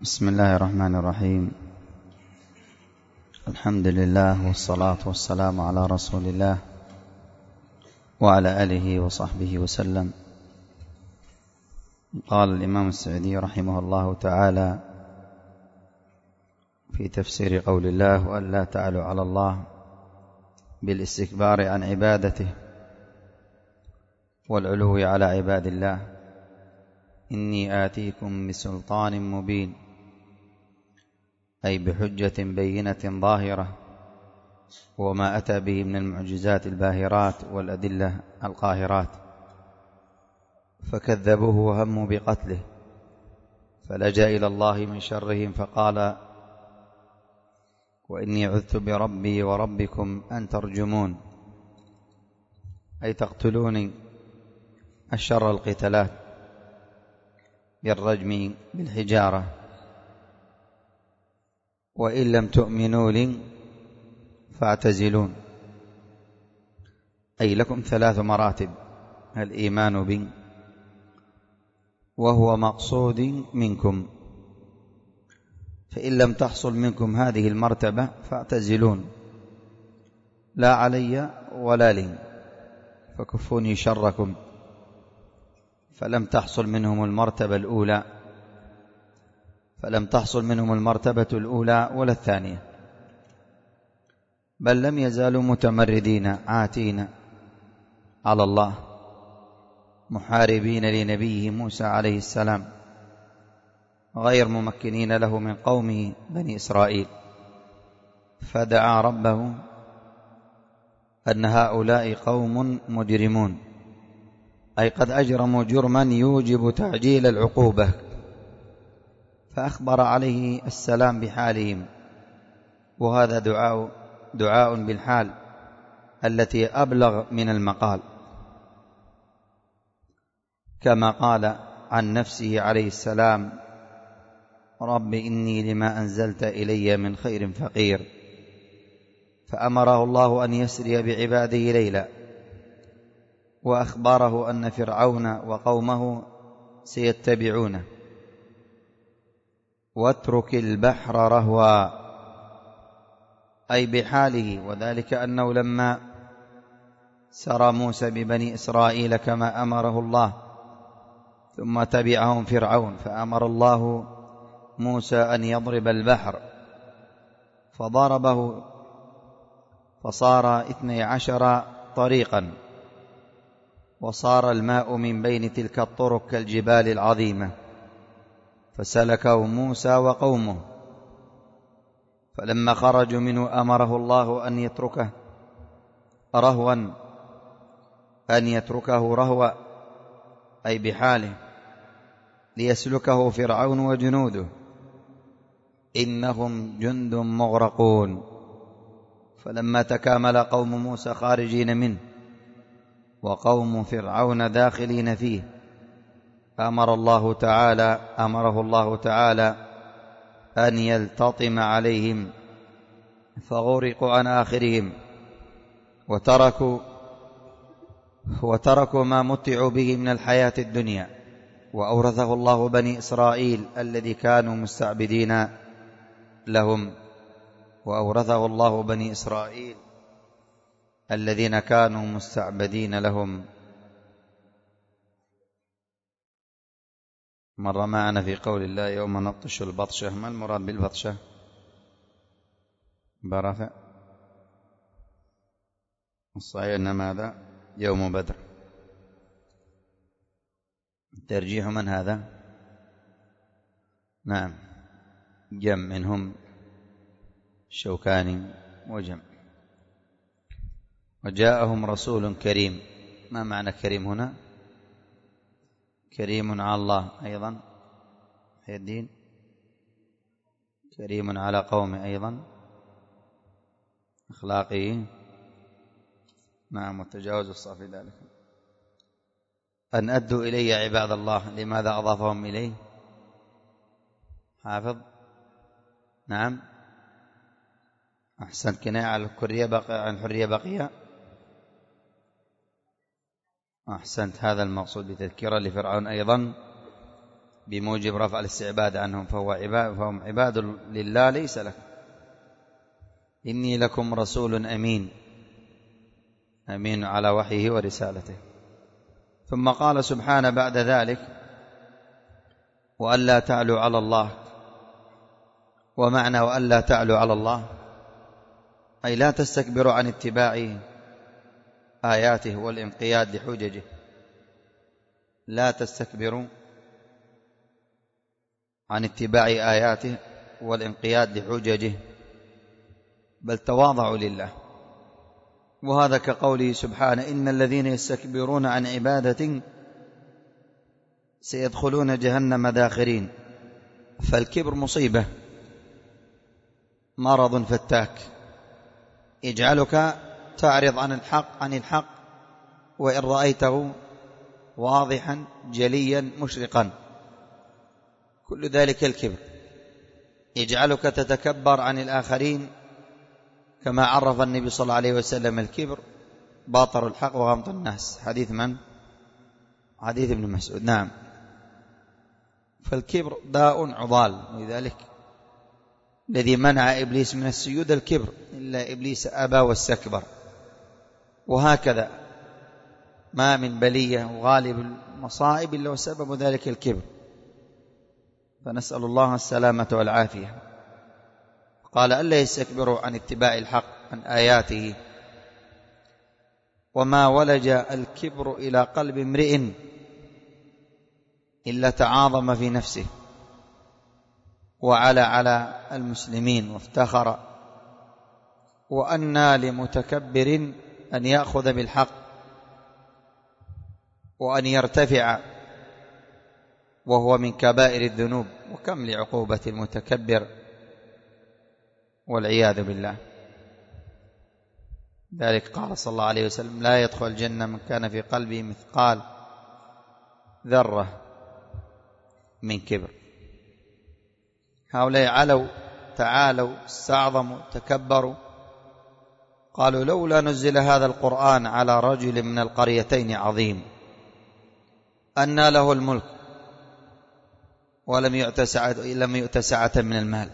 بسم الله الرحمن الرحيم. الحمد لله والصلاة والسلام على رسول الله وعلى آله وصحبه وسلم. قال الإمام السعدي رحمه الله تعالى في تفسير قول الله: وأن لا تعلوا على الله بالاستكبار عن عبادته والعلو على عباد الله، إني آتيكم بسلطان مبين، أي بحجة بينة ظاهرة، وما أتى به من المعجزات الباهرات والأدلة القاهرات، فكذبوه وهموا بقتله، فلجأ إلى الله من شرهم فقال: وإني عذت بربي وربكم أن ترجمون، أي تقتلوني الشر القتالات بالرجم بالحجارة، وإن لم تؤمنوا لي فاعتزلون، أي لكم 3 مراتب: الإيمان بي، وهو مقصود منكم، فإن لم تحصل منكم هذه المرتبة فاعتزلون، لا علي ولا لي، فكفوني شركم. فلم تحصل منهم المرتبة الأولى ولا الثانية، بل لم يزالوا متمردين عاتين على الله، محاربين لنبيه موسى عليه السلام، غير ممكنين له من قومه بني إسرائيل، فدعا ربه أن هؤلاء قوم مجرمون، أي قد أجرموا جرما يوجب تعجيل العقوبة، فأخبر عليه السلام بحالهم، وهذا دعاء بالحال التي أبلغ من المقال، كما قال عن نفسه عليه السلام: رب إني لما أنزلت إلي من خير فقير، فأمره الله أن يسري بعباده ليلا، وأخبره أن فرعون وقومه سيتبعونه، واترك البحر رهوا، أي بحاله، وذلك أنه لما سرى موسى ببني إسرائيل كما أمره الله، ثم تبعهم فرعون، فأمر الله موسى أن يضرب البحر، فضربه فصار 12 طريقا، وصار الماء من بين تلك الطرق كالجبال العظيمة، فسلكه موسى وقومه، فلما خرجوا منه أمره الله أن يتركه رهوا، أي بحاله، ليسلكه فرعون وجنوده، إنهم جند مغرقون. فلما تكامل قوم موسى خارجين منه وقوم فرعون داخلين فيه، أمره الله تعالى أن يلتطم عليهم، فغرقوا عن آخرهم، وتركوا ما متعوا به من الحياة الدنيا، وأورثه الله بني إسرائيل الذي كانوا مستعبدين لهم، وأورثه الله بني إسرائيل الذين كانوا مستعبدين لهم. مر معنا في قول الله: يوم نبطش البطشة. ما المراد بالبطشة؟ برفع الصحيح أن ماذا؟ يوم بدر. ترجيح من هذا؟ نعم، جم منهم الشوكاني وجم. وجاءهم رسول كريم. ما معنى كريم هنا؟ كريم على الله أيضا، في الدين، كريم على قومه أيضا، أخلاقه، نعم، والتجاوز الصافي ذلك. أن أدوا إلي عباد الله، لماذا أضافهم إليه؟ حافظ؟ نعم، أحسنت، كناية على الحرية بقية. أحسنت، هذا المقصود بتذكيرا لفرعون أيضا بموجب رفع الاستعباد عنهم، فهم عباد لله ليس لك. إني لكم رسول أمين، أمين على وحيه ورسالته. ثم قال سبحانه بعد ذلك: وألا تعلوا على الله. ومعنى وألا تعلوا على الله أي لا تستكبروا عن اتباع آياته والانقياد لحججه، لا تستكبروا عن اتباع آياته والانقياد لحججه، بل تواضعوا لله. وهذا كقوله سبحانه: إن الذين يستكبرون عن عبادتي سيدخلون جهنم داخرين. فالكبر مصيبة، مرض فتاك يجعلك تعرض عن الحق وإن رأيته واضحا جليا مشرقا. كل ذلك الكبر يجعلك تتكبر عن الآخرين، كما عرف النبي صلى الله عليه وسلم الكبر باطر الحق وغمط الناس. حديث من؟ حديث ابن مسعود. نعم. فالكبر داء عضال، ولذلك الذي منع إبليس من السجود الكبر، إلا إبليس أبى واستكبر. وهكذا ما من بلية وغالب المصائب إلا وسبب ذلك الكبر، فنسأل الله السلامة والعافية. قال: ألا يستكبروا عن اتباع الحق عن آياته. وما ولج الكبر إلى قلب امرئ إلا تعاظم في نفسه وعلى على المسلمين وافتخر. وأنى لمتكبر أن يأخذ بالحق وأن يرتفع، وهو من كبائر الذنوب. وكم لعقوبة المتكبر والعياذ بالله. ذلك قال صلى الله عليه وسلم: لا يدخل الجنة من كان في قلبه مثقال ذرة من كبر. هؤلاء علوا تعالوا استعظموا تكبروا، قالوا: لولا نزل هذا القرآن على رجل من القريتين عظيم أنى له الملك ولم يؤت سعة من المال.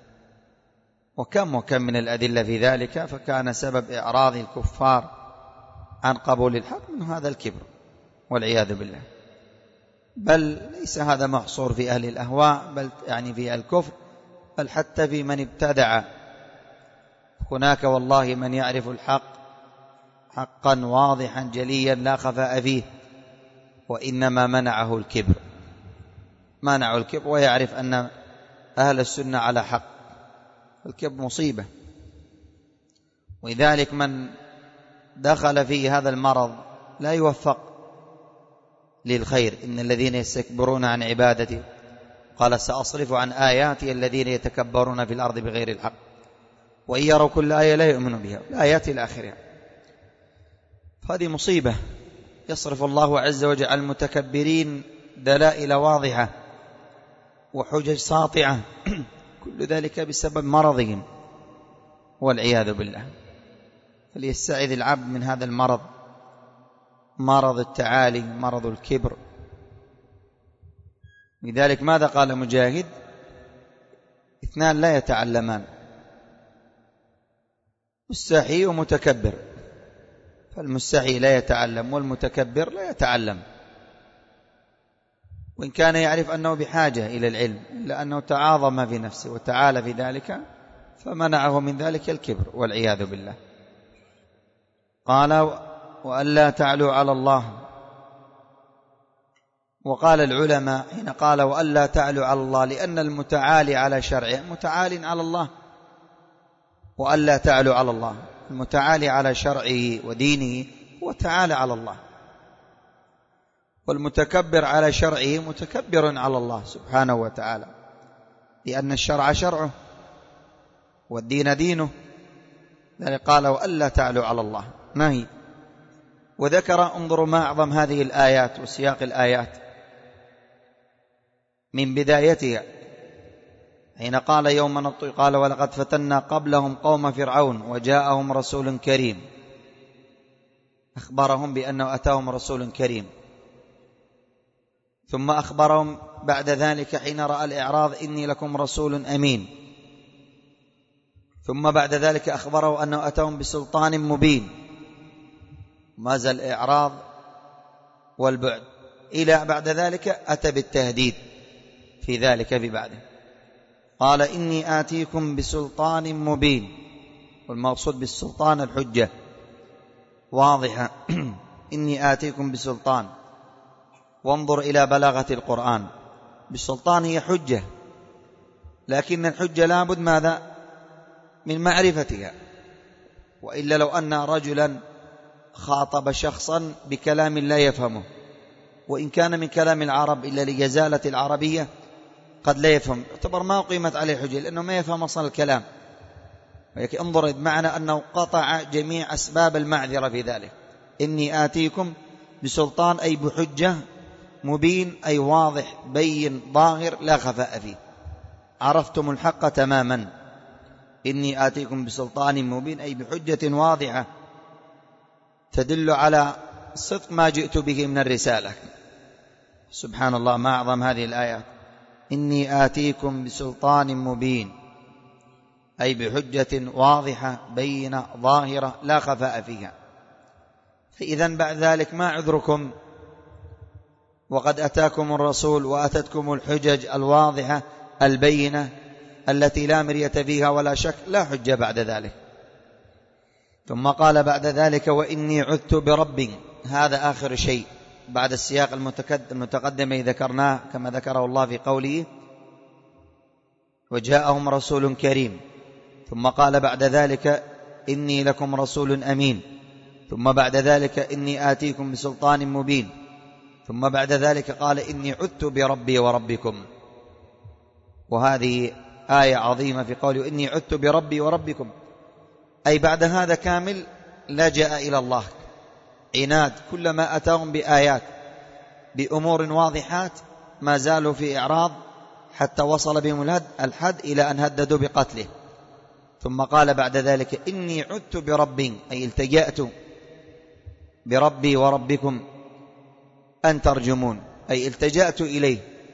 وكم من الأدلة في ذلك. فكان سبب إعراض الكفار عن قبول الحق من هذا الكبر والعياذ بالله. بل ليس هذا محصور في أهل الأهواء، بل يعني في الكفر، بل حتى في من ابتدع. هناك والله من يعرف الحق حقا واضحا جليا لا خفاء فيه، وإنما منعه الكبر. منعه الكبر، ويعرف أن أهل السنة على حق. الكبر مصيبة. ولذلك من دخل في هذا المرض لا يوفق للخير. إن الذين يستكبرون عن عبادتي، قال: سأصرف عن آياتي الذين يتكبرون في الأرض بغير الحق وإن يروا كل آية لا يؤمنوا بها. الآيات إلى آخرها. فهذه مصيبة. يصرف الله عز وجل عن المتكبرين دلائل واضحة وحجج ساطعة، كل ذلك بسبب مرضهم والعياذ بالله. فليستعذ العبد من هذا المرض، مرض التعالي، مرض الكبر. لذلك ماذا قال مجاهد؟ اثنان لا يتعلمان: مستحي ومتكبر. فالمستحي لا يتعلم، والمتكبر لا يتعلم، وإن كان يعرف أنه بحاجة إلى العلم، إلا أنه تعاظم في نفسه وتعالى في ذلك، فمنعه من ذلك الكبر والعياذ بالله. قال: وألا تعلوا على الله. وقال العلماء حين قال وألا تعلوا على الله، لأن المتعالي على شرعه متعال على الله. وألا تعلوا على الله، المتعالي على شرعه ودينه هو تعالى على الله، والمتكبر على شرعه متكبر على الله سبحانه وتعالى، لأن الشرع شرعه والدين دينه. ذلك قال: وألا تعلوا على الله. ما هي؟ وذكر، انظروا ما أعظم هذه الآيات وسياق الآيات من بدايتها، حين قال يوم نطوي، قال: ولقد فتنا قبلهم قوم فرعون وجاءهم رسول كريم. أخبرهم بأنه أتاهم رسول كريم، ثم أخبرهم بعد ذلك حين رأى الإعراض إني لكم رسول أمين، ثم بعد ذلك أخبره أنه أتاهم بسلطان مبين، ما زال الإعراض والبعد، إلى بعد ذلك أتى بالتهديد في ذلك في بعده. قال إني آتيكم بسلطان مبين، والمقصود بالسلطان الحجة واضحة. إني آتيكم بسلطان، وانظر إلى بلاغة القرآن، بالسلطان هي حجة، لكن الحجة لابد ماذا؟ من معرفتها، وإلا لو أن رجلا خاطب شخصا بكلام لا يفهمه، وإن كان من كلام العرب إلا لجزالة العربية قد لا يفهم، يعتبر ما قيمت عليه حجة لأنه ما يفهم أصل الكلام. ولكن انظر بمعنى أنه قطع جميع أسباب المعذرة في ذلك. إني آتيكم بسلطان أي بحجة، مبين أي واضح بين ظاهر لا خفاء فيه، عرفتم الحق تماما. إني آتيكم بسلطان مبين أي بحجة واضحة تدل على صدق ما جئت به من الرسالة. سبحان الله، ما أعظم هذه الآيات. إني آتيكم بسلطان مبين أي بحجة واضحة بينة ظاهرة لا خفاء فيها. فإذا بعد ذلك ما عذركم وقد أتاكم الرسول وأتتكم الحجج الواضحة البينة التي لا مرية فيها ولا شك، لا حجة بعد ذلك. ثم قال بعد ذلك وإني عذت بربي، هذا آخر شيء بعد السياق المتقدم ذكرناه كما ذكره الله في قوله وجاءهم رسول كريم، ثم قال بعد ذلك إني لكم رسول أمين، ثم بعد ذلك إني آتيكم بسلطان مبين، ثم بعد ذلك قال إني عذت بربي وربكم. وهذه آية عظيمة في قوله إني عذت بربي وربكم، أي بعد هذا كامل لجأ إلى الله عناد، كلما أتاهم بآيات بأمور واضحات ما زالوا في إعراض حتى وصل بهم الحد إلى أن هددوا بقتله. ثم قال بعد ذلك إني عذت بربي أي التجأت بربي وربكم أن ترجمون، أي التجأت إليه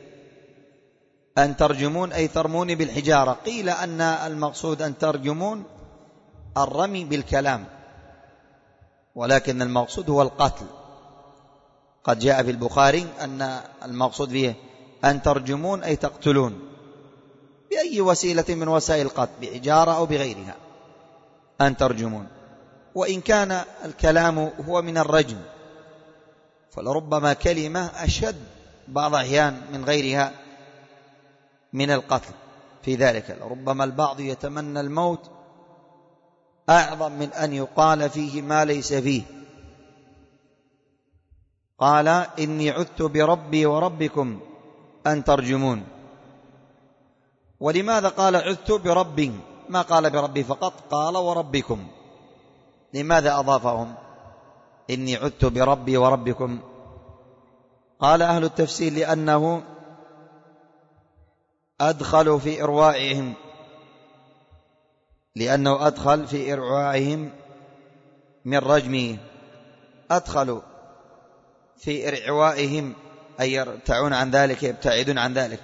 أن ترجمون أي ترموني بالحجارة. قيل أن المقصود أن ترجمون الرمي بالكلام، ولكن المقصود هو القتل. قد جاء في البخاري أن المقصود فيه أن ترجمون أي تقتلون بأي وسيلة من وسائل القتل، بحجارة أو بغيرها، أن ترجمون. وإن كان الكلام هو من الرجم فلربما كلمة أشد بعض الأحيان من غيرها من القتل في ذلك، لربما البعض يتمنى الموت أعظم من أن يقال فيه ما ليس فيه. قال إني عذت بربي وربكم أن ترجمون. ولماذا قال عذت بربي ما قال بربي فقط، قال وربكم؟ لماذا أضافهم إني عذت بربي وربكم؟ قال أهل التفسير لأنه أدخل في إروائهم، لأنه أدخل في إروائهم من رجمه، أدخلوا في إروائهم أي يرتعون عن ذلك يبتعدون عن ذلك،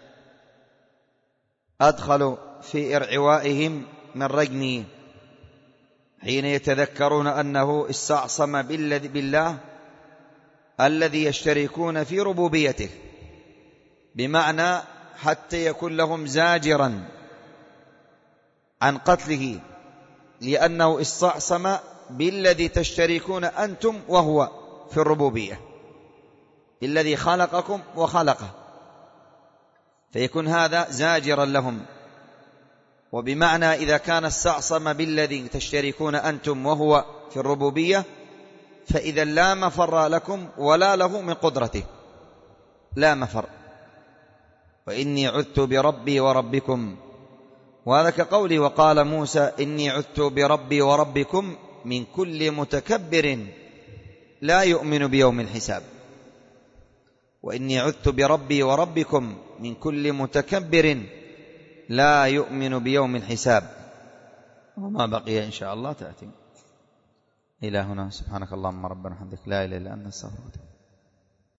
أدخلوا في إروائهم من رجمه حين يتذكرون أنه استعصم بالله الذي يشتركون في ربوبيته، بمعنى حتى يكون لهم زاجرا عن قتله، لأنه استعصم بالذي تشتركون أنتم وهو في الربوبية، الذي خلقكم وخلقه، فيكون هذا زاجرا لهم. وبمعنى إذا كان استعصم بالذي تشتركون أنتم وهو في الربوبية فإذا لا مفر لكم ولا له من قدرته، لا مفر. وإني عذت بربي وربكم، وهذا كقولي وقال موسى إني عذت بربي وربكم من كل متكبر لا يؤمن بيوم الحساب. وإني عذت بربي وربكم من كل متكبر لا يؤمن بيوم الحساب. وما بقي إن شاء الله تأتي إلى هنا. سبحانك اللهم ربنا وبحمدك لا إله إلا أنت نستغفرك.